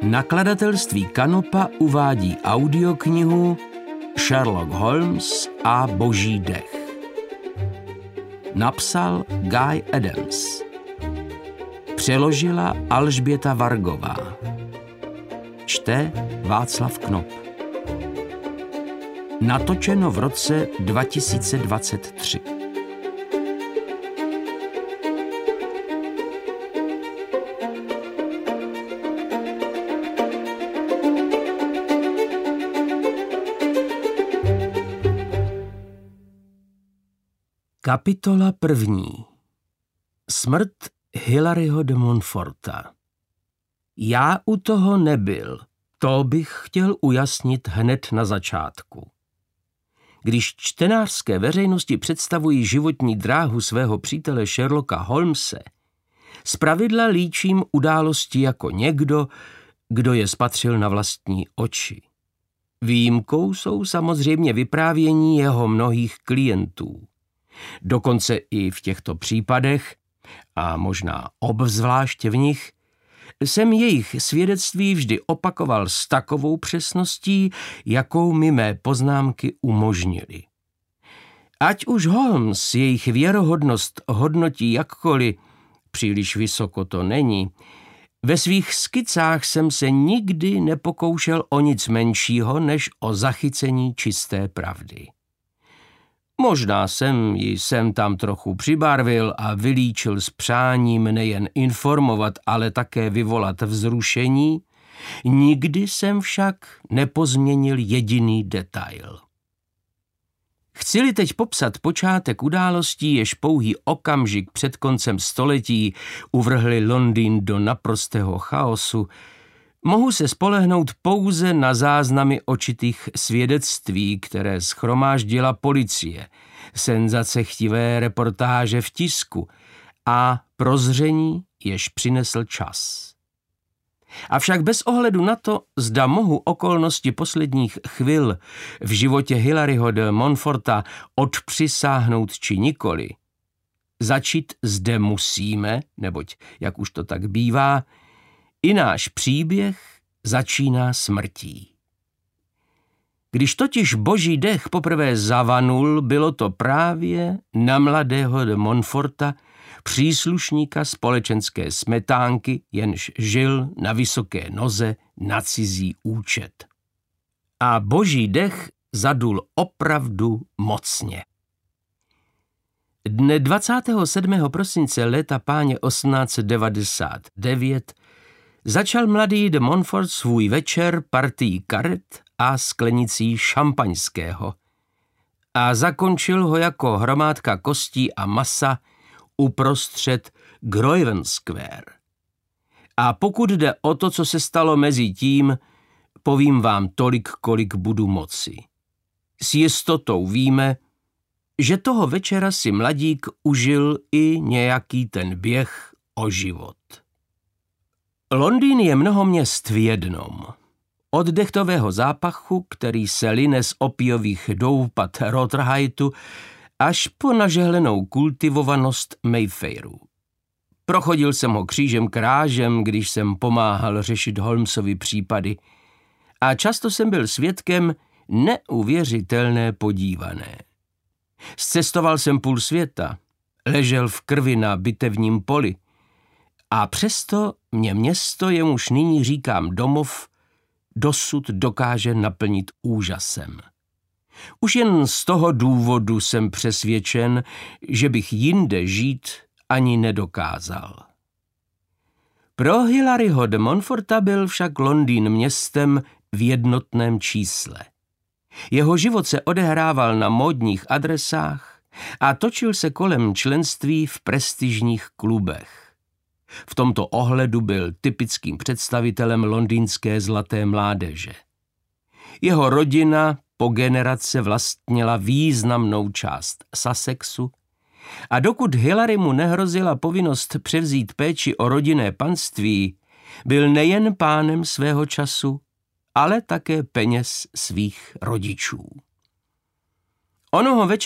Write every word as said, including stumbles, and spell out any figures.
Nakladatelství Kanopa uvádí audioknihu Sherlock Holmes a Boží dech. Napsal Guy Adams. Přeložila Alžběta Vargová. Čte Václav Knop. Natočeno v roce dva tisíce dvacet tři. Kapitola první. Smrt Hilaryho de Montforta. Já u toho nebyl, to bych chtěl ujasnit hned na začátku. Když čtenářské veřejnosti představují životní dráhu svého přítele Sherlocka Holmese, zpravidla líčím události jako někdo, kdo je spatřil na vlastní oči. Výjimkou jsou samozřejmě vyprávění jeho mnohých klientů. Dokonce i v těchto případech, a možná obzvláště v nich, jsem jejich svědectví vždy opakoval s takovou přesností, jakou mi mé poznámky umožnily. Ať už Holmes jejich věrohodnost hodnotí jakkoliv, příliš vysoko to není, ve svých skicách jsem se nikdy nepokoušel o nic menšího, než o zachycení čisté pravdy. Možná jsem ji sem tam trochu přibarvil a vylíčil s přáním nejen informovat, ale také vyvolat vzrušení, nikdy jsem však nepozměnil jediný detail. Chci-li teď popsat počátek událostí, jež pouhý okamžik před koncem století uvrhli Londýn do naprostého chaosu, mohu se spolehnout pouze na záznamy očitých svědectví, které shromáždila policie, senzacechtivé reportáže v tisku a prozření, jež přinesl čas. Avšak bez ohledu na to, zda mohu okolnosti posledních chvil v životě Hilaryho de Montforta odpřisáhnout či nikoli, začít zde musíme, neboť, jak už to tak bývá, i náš příběh začíná smrtí. Když totiž Boží dech poprvé zavanul, bylo to právě na mladého de Montforta, příslušníka společenské smetánky, jenž žil na vysoké noze na cizí účet. A Boží dech zadul opravdu mocně. Dne dvacátého sedmého prosince léta páně osmnáct set devadesát devět začal mladý de Montfort svůj večer partií karet a sklenicí šampaňského a zakončil ho jako hromádka kostí a masa uprostřed Grosvenor Square. A pokud jde o to, co se stalo mezi tím, povím vám tolik, kolik budu moci. S jistotou víme, že toho večera si mladík užil i nějaký ten běh o život. Londýn je mnoho měst v jednom. Od dechtového zápachu, který se line z opiových doupat Rotherhiteu, až po nažehlenou kultivovanost Mayfairu. Prochodil jsem ho křížem krážem, když jsem pomáhal řešit Holmesovy případy, a často jsem byl svědkem neuvěřitelné podívané. Zcestoval jsem půl světa, ležel v krvi na bitevním poli, a přesto mě město, jemuž nyní říkám domov, dosud dokáže naplnit úžasem. Už jen z toho důvodu jsem přesvědčen, že bych jinde žít ani nedokázal. Pro Hilaryho de Montforta byl však Londýn městem v jednotném čísle. Jeho život se odehrával na módních adresách a točil se kolem členství v prestižních klubech. V tomto ohledu byl typickým představitelem londýnské zlaté mládeže. Jeho rodina po generace vlastnila významnou část Sussexu a dokud Hilarymu nehrozila povinnost převzít péči o rodinné panství, byl nejen pánem svého času, ale také peněz svých rodičů. Onoho večera